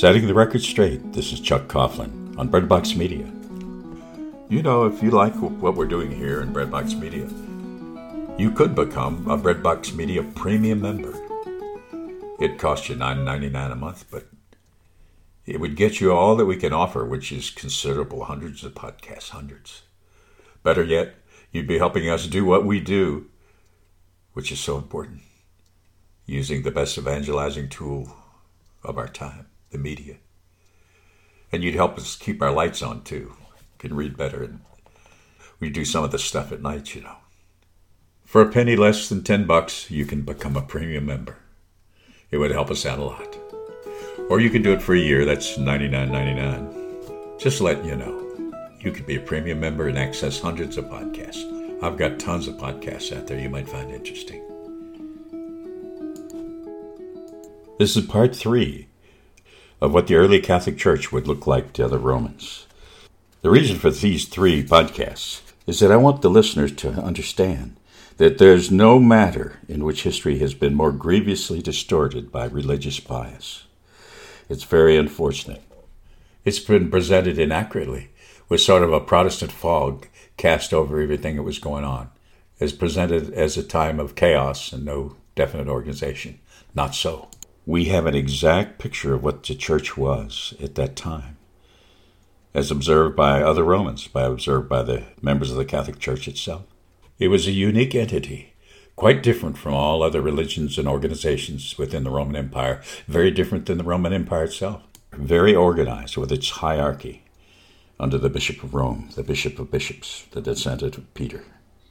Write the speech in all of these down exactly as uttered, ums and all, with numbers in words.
Setting the record straight, this is Chuck Coughlin on Breadbox Media. You know, if you like what we're doing here in Breadbox Media, you could become a Breadbox Media premium member. It costs you nine dollars and ninety-nine cents a month, but it would get you all that we can offer, which is considerable, hundreds of podcasts, hundreds. Better yet, you'd be helping us do what we do, which is so important, using the best evangelizing tool of our time, the media. And you'd help us keep our lights on, too. Can read better, and we do some of the stuff at night, you know. For a penny less than ten bucks, you can become a premium member. It would help us out a lot. Or you can do it for a year. That's ninety-nine ninety-nine. Just letting you know, you could be a premium member and access hundreds of podcasts. I've got tons of podcasts out there you might find interesting. This is part three of what the early Catholic Church would look like to the Romans. The reason for these three podcasts is that I want the listeners to understand that there's no matter in which history has been more grievously distorted by religious bias. It's very unfortunate. It's been presented inaccurately, with sort of a Protestant fog cast over everything that was going on. It's presented as a time of chaos and no definite organization. Not so. We have an exact picture of what the church was at that time, as observed by other Romans, by observed by the members of the Catholic Church itself. It was a unique entity, quite different from all other religions and organizations within the Roman Empire, very different than the Roman Empire itself, very organized with its hierarchy under the Bishop of Rome, the Bishop of Bishops, the descendant of Peter.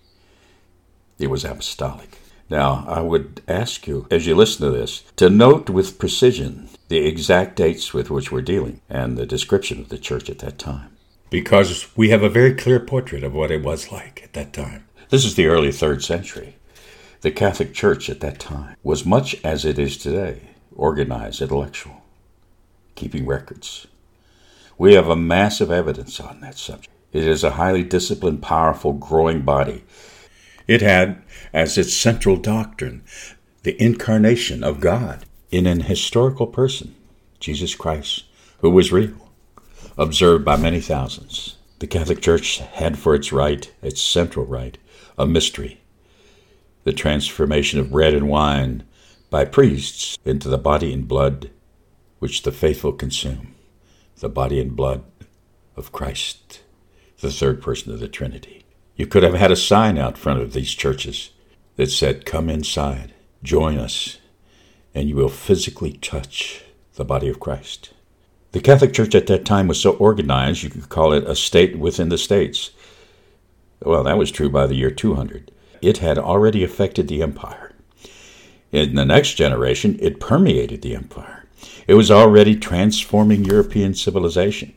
It was apostolic. Now, I would ask you, as you listen to this, to note with precision the exact dates with which we're dealing and the description of the church at that time, because we have a very clear portrait of what it was like at that time. This is the early third century. The Catholic Church at that time was much as it is today, organized, intellectual, keeping records. We have a massive evidence on that subject. It is a highly disciplined, powerful, growing body. It had as its central doctrine the incarnation of God in an historical person, Jesus Christ, who was real, observed by many thousands. The Catholic Church had for its rite, its central rite, a mystery, the transformation of bread and wine by priests into the body and blood which the faithful consume, the body and blood of Christ, the third person of the Trinity. You could have had a sign out front of these churches that said, "Come inside, join us, and you will physically touch the body of Christ." The Catholic Church at that time was so organized, you could call it a state within the states. Well, that was true by the year two hundred. It had already affected the empire. In the next generation, it permeated the empire. It was already transforming European civilization.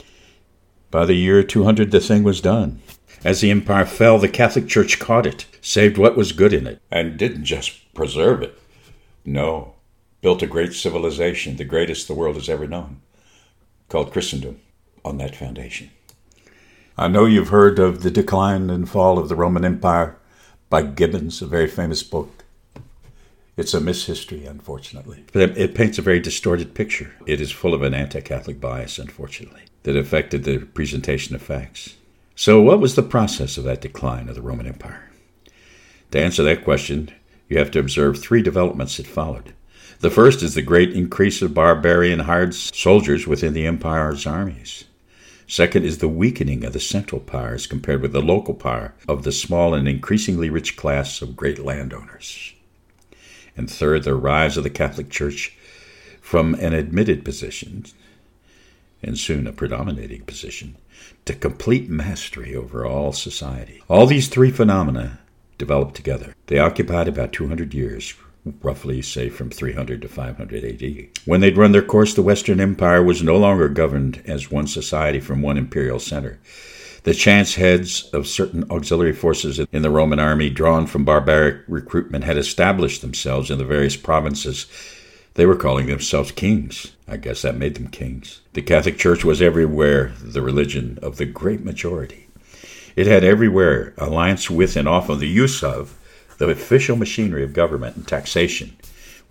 By the year two hundred, the thing was done. As the empire fell, the Catholic Church caught it, saved what was good in it, and didn't just preserve it. No, built a great civilization, the greatest the world has ever known, called Christendom, on that foundation. I know you've heard of The Decline and Fall of the Roman Empire by Gibbons, a very famous book. It's a mishistory, unfortunately. But it paints a very distorted picture. It is full of an anti-Catholic bias, unfortunately, that affected the presentation of facts. So what was the process of that decline of the Roman Empire? To answer that question, you have to observe three developments that followed. The first is the great increase of barbarian hired soldiers within the empire's armies. Second is the weakening of the central powers compared with the local power of the small and increasingly rich class of great landowners. And third, the rise of the Catholic Church from an admitted position, and soon a predominating position, to complete mastery over all society. All these three phenomena developed together. They occupied about two hundred years, roughly, say, from three hundred to five hundred A D. When they'd run their course, the Western Empire was no longer governed as one society from one imperial center. The chance heads of certain auxiliary forces in the Roman army, drawn from barbaric recruitment, had established themselves in the various provinces. They were calling themselves kings. I guess that made them kings. The Catholic Church was everywhere the religion of the great majority. It had everywhere alliance with and often the use of the official machinery of government and taxation,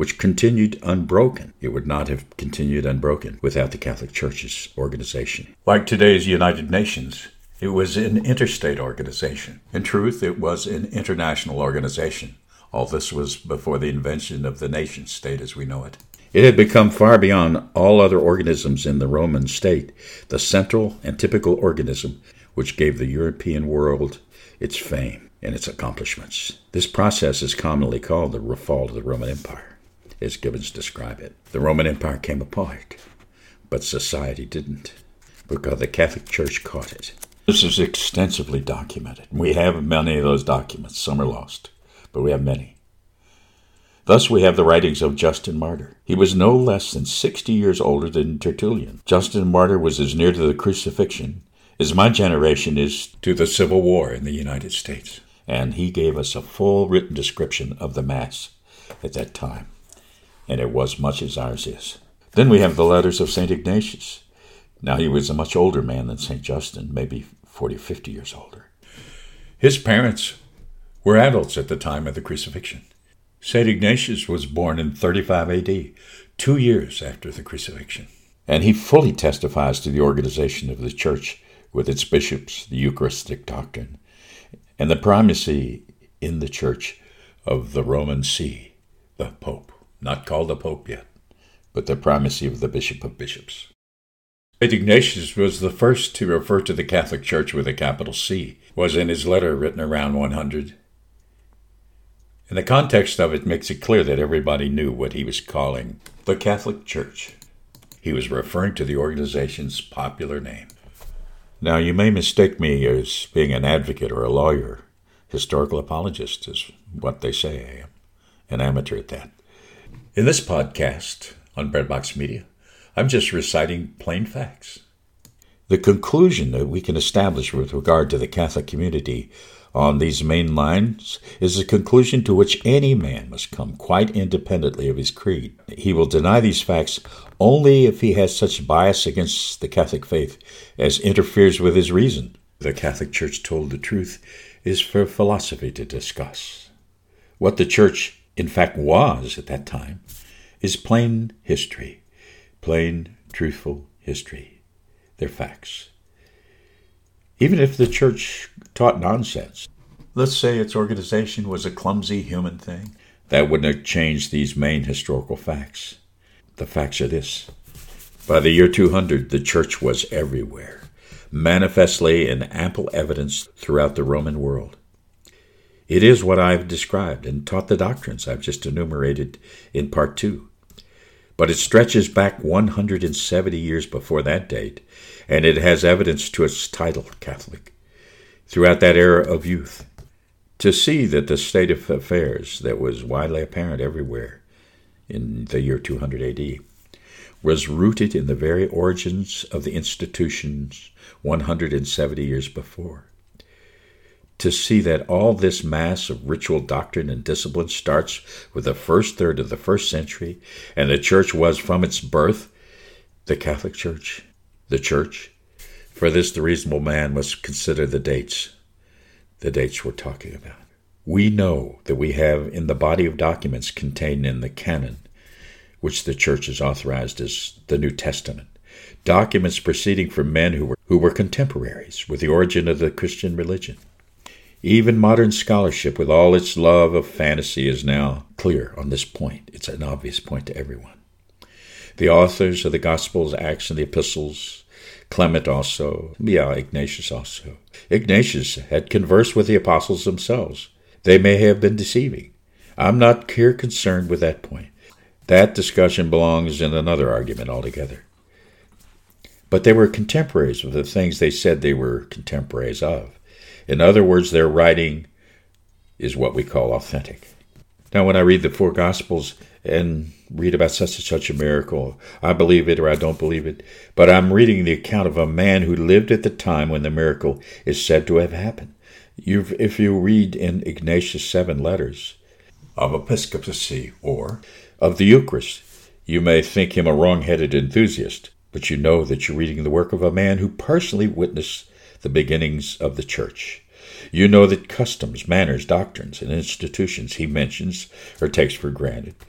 which continued unbroken. It would not have continued unbroken without the Catholic Church's organization. Like today's United Nations, it was an interstate organization. In truth, it was an international organization. All this was before the invention of the nation state as we know it. It had become far beyond all other organisms in the Roman state, the central and typical organism which gave the European world its fame and its accomplishments. This process is commonly called the fall of the Roman Empire, as Gibbons described it. The Roman Empire came apart, but society didn't, because the Catholic Church caught it. This is extensively documented. We have many of those documents. Some are lost, but we have many. Thus we have the writings of Justin Martyr. He was no less than sixty years older than Tertullian. Justin Martyr was as near to the crucifixion as my generation is to the Civil War in the United States. And he gave us a full written description of the Mass at that time. And it was much as ours is. Then we have the letters of Saint Ignatius. Now he was a much older man than Saint Justin, maybe forty, fifty years older. His parents were adults at the time of the crucifixion. Saint Ignatius was born in thirty-five A D, two years after the crucifixion. And he fully testifies to the organization of the Church with its bishops, the Eucharistic doctrine, and the primacy in the Church of the Roman See, the Pope, not called the Pope yet, but the primacy of the Bishop of Bishops. Saint Ignatius was the first to refer to the Catholic Church with a capital C, was in his letter written around one hundred. And the context of it makes it clear that everybody knew what he was calling the Catholic Church. He was referring to the organization's popular name. Now, you may mistake me as being an advocate or a lawyer. Historical apologist is what they say I am, an amateur at that. In this podcast on Breadbox Media, I'm just reciting plain facts. The conclusion that we can establish with regard to the Catholic community on these main lines is a conclusion to which any man must come quite independently of his creed. He will deny these facts only if he has such bias against the Catholic faith as interferes with his reason. The Catholic Church told the truth is for philosophy to discuss. What the Church, in fact, was at that time is plain history, plain, truthful history. They're facts. Even if the Church taught nonsense, let's say its organization was a clumsy human thing, that wouldn't have changed these main historical facts. The facts are this. By the year two hundred, the Church was everywhere, manifestly in ample evidence throughout the Roman world. It is what I've described and taught the doctrines I've just enumerated in part two. But it stretches back one hundred seventy years before that date, and it has evidence to its title, Catholic, throughout that era of youth. To see that the state of affairs that was widely apparent everywhere in the year two hundred A D was rooted in the very origins of the institutions one hundred seventy years before. To see that all this mass of ritual doctrine and discipline starts with the first third of the first century, and the Church was from its birth the Catholic Church, the Church. For this, the reasonable man must consider the dates, the dates we're talking about. We know that we have in the body of documents contained in the canon, which the Church has authorized as the New Testament, documents proceeding from men who were, who were contemporaries with the origin of the Christian religion. Even modern scholarship, with all its love of fantasy, is now clear on this point. It's an obvious point to everyone. The authors of the Gospels, Acts, and the Epistles, Clement also, yeah, Ignatius also. Ignatius had conversed with the apostles themselves. They may have been deceiving. I'm not here concerned with that point. That discussion belongs in another argument altogether. But they were contemporaries of the things they said they were contemporaries of. In other words, their writing is what we call authentic. Now, when I read the four Gospels and read about such and such a miracle, I believe it or I don't believe it, but I'm reading the account of a man who lived at the time when the miracle is said to have happened. You've, if you read in Ignatius' seven letters of episcopacy or of the Eucharist, you may think him a wrong-headed enthusiast, but you know that you're reading the work of a man who personally witnessed the beginnings of the Church. You know that customs, manners, doctrines, and institutions he mentions or takes for granted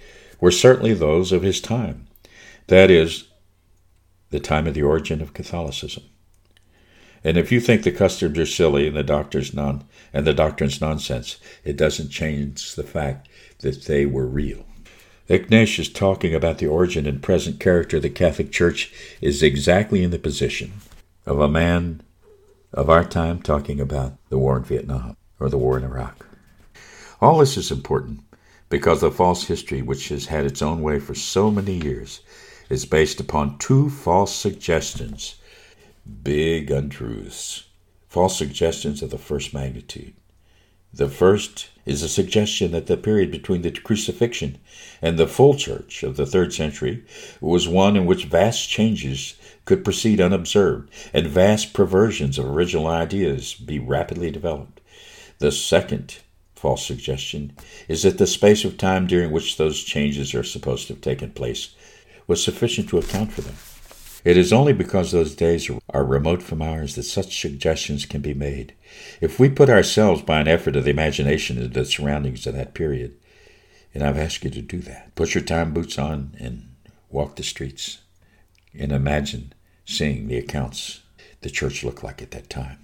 were certainly those of his time. That is, the time of the origin of Catholicism. And if you think the customs are silly and the doctrines non and the doctrine's nonsense, it doesn't change the fact that they were real. Ignatius, talking about the origin and present character of the Catholic Church, is exactly in the position of a man of our time talking about the war in Vietnam or the war in Iraq. All this is important because the false history, which has had its own way for so many years, is based upon two false suggestions, big untruths, false suggestions of the first magnitude. The first is a suggestion that the period between the crucifixion and the full church of the third century was one in which vast changes could proceed unobserved and vast perversions of original ideas be rapidly developed. The second false suggestion is that the space of time during which those changes are supposed to have taken place was sufficient to account for them. It is only because those days are remote from ours that such suggestions can be made. If we put ourselves by an effort of the imagination into the surroundings of that period, and I've asked you to do that, put your time boots on and walk the streets and imagine seeing the accounts the church looked like at that time.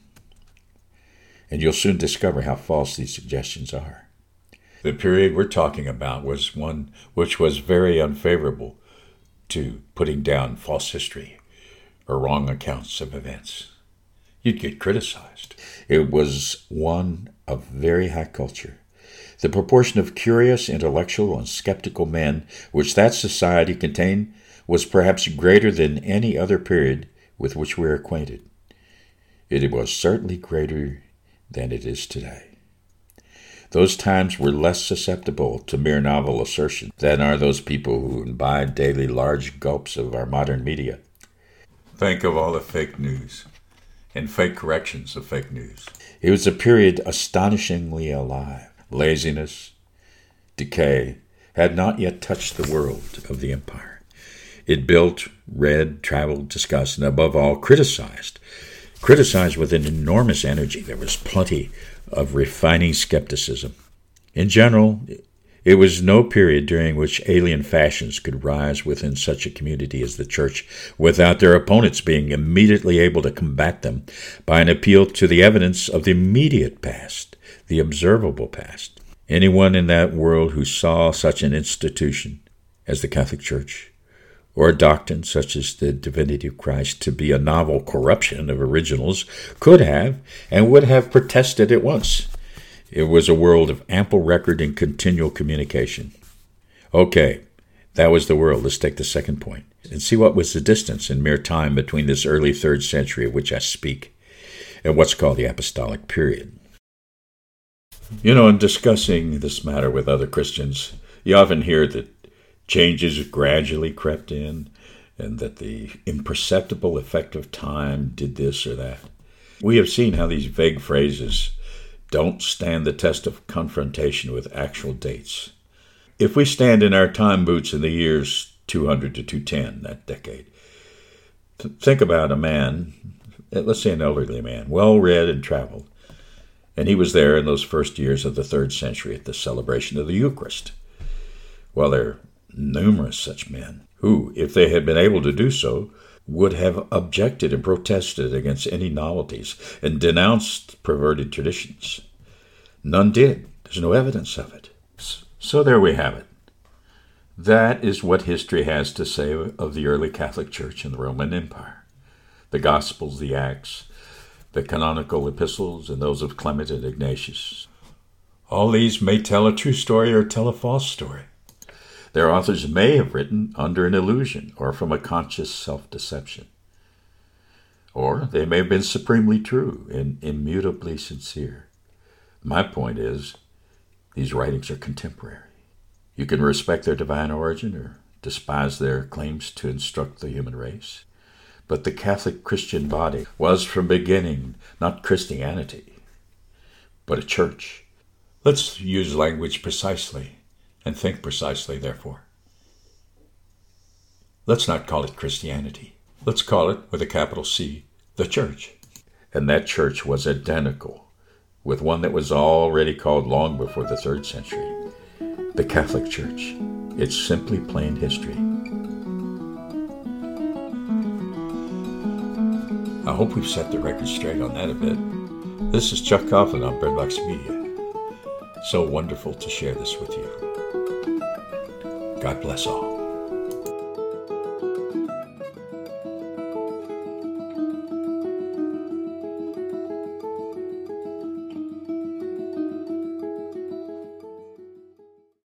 And you'll soon discover how false these suggestions are. The period we're talking about was one which was very unfavorable to putting down false history or wrong accounts of events. You'd get criticized. It was one of very high culture. The proportion of curious, intellectual, and skeptical men which that society contained was perhaps greater than any other period with which we are acquainted. It was certainly greater than it is today. Those times were less susceptible to mere novel assertion than are those people who imbibe daily large gulps of our modern media. Think of all the fake news and fake corrections of fake news. It was a period astonishingly alive. Laziness, decay had not yet touched the world of the empire. It built, read, traveled, discussed, and above all, criticized. Criticized with an enormous energy. There was plenty of refining skepticism. In general, it was no period during which alien fashions could rise within such a community as the church without their opponents being immediately able to combat them by an appeal to the evidence of the immediate past, the observable past. Anyone in that world who saw such an institution as the Catholic Church, or a doctrine such as the divinity of Christ to be a novel corruption of originals, could have and would have protested at once. It was a world of ample record and continual communication. Okay, that was the world. Let's take the second point and see what was the distance in mere time between this early third century of which I speak and what's called the apostolic period. You know, in discussing this matter with other Christians, you often hear that changes gradually crept in, and that the imperceptible effect of time did this or that. We have seen how these vague phrases don't stand the test of confrontation with actual dates. If we stand in our time boots in the years two hundred to two ten, that decade, think about a man, let's say an elderly man, well-read and traveled, and he was there in those first years of the third century at the celebration of the Eucharist. Well, there are numerous such men who, if they had been able to do so, would have objected and protested against any novelties and denounced perverted traditions. None did. There's no evidence of it. So there we have it. That is what history has to say of the early Catholic Church and the Roman Empire. The Gospels, the Acts, the canonical epistles, and those of Clement and Ignatius. All these may tell a true story or tell a false story. Their authors may have written under an illusion or from a conscious self-deception. Or they may have been supremely true and immutably sincere. My point is, these writings are contemporary. You can respect their divine origin or despise their claims to instruct the human race. But the Catholic Christian body was from beginning not Christianity, but a church. Let's use language precisely. And think precisely, therefore. Let's not call it Christianity. Let's call it, with a capital C, the church. And that church was identical with one that was already called long before the third century, the Catholic Church It's simply plain history. I hope we've set the record straight on that a bit. This is Chuck Coughlin on Breadbox Media. So wonderful to share this with you. God bless all.